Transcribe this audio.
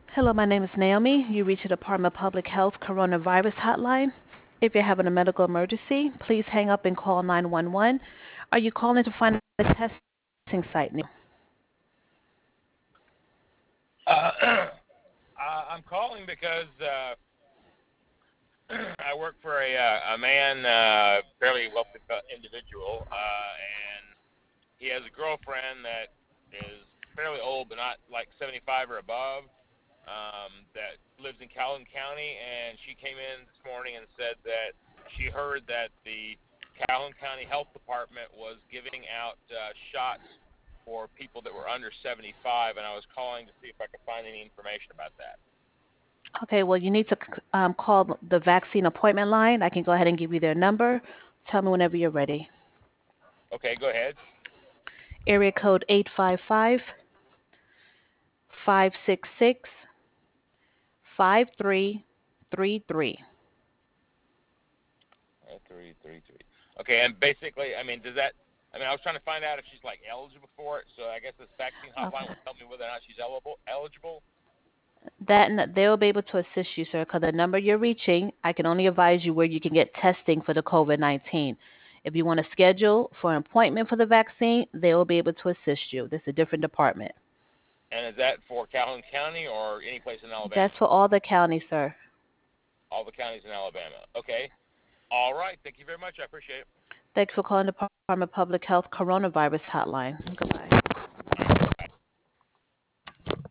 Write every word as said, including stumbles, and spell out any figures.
Hello, my name is Naomi. You reach the Department of Public Health Coronavirus Hotline. If you're having a medical emergency, please hang up and call nine one one. Are you calling to find a testing site near? Uh, uh, I'm calling because uh, I work for a uh, a man, uh, fairly wealthy individual, uh, and he has a girlfriend that is fairly old, but not like seventy-five or above. Um, that lives in Calhoun County, and she came in this morning and said that she heard that the Calhoun County Health Department was giving out uh, shots for people that were under seventy-five, and I was calling to see if I could find any information about that. Okay, well, you need to um, call the vaccine appointment line. I can go ahead and give you their number. Tell me whenever you're ready. Okay, go ahead. Area code eight five five, five six six, five three three three. Uh, three, three, three. Okay, and basically, I mean, does that? I mean, I was trying to find out if she's like eligible for it. So I guess this vaccine hotline Okay. will tell me whether or not she's eligible. Eligible. That they will be able to assist you, sir, because the number you're reaching, I can only advise you where you can get testing for the COVID nineteen. If you want to schedule for an appointment for the vaccine, they will be able to assist you. This is a different department. And is that for Calhoun County or any place in That's Alabama? for all the counties, sir. All the counties in Alabama. Okay. All right. Thank you very much. I appreciate it. Thanks for calling the Department of Public Health Coronavirus Hotline. Goodbye.